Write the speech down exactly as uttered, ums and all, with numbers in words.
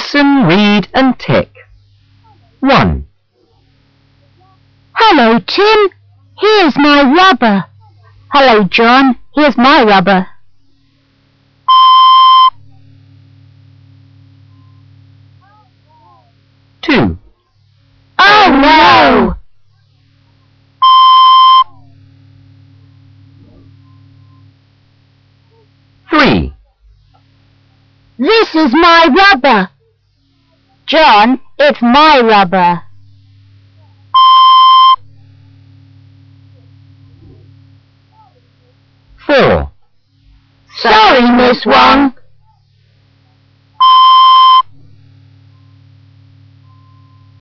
Listen, read and tick. one. Hello, Tim. Here's my rubber. Hello, John. Here's my rubber. two. Oh, no! three. This is my rubber. John, it's my rubber. four. Sorry, Miss Wong.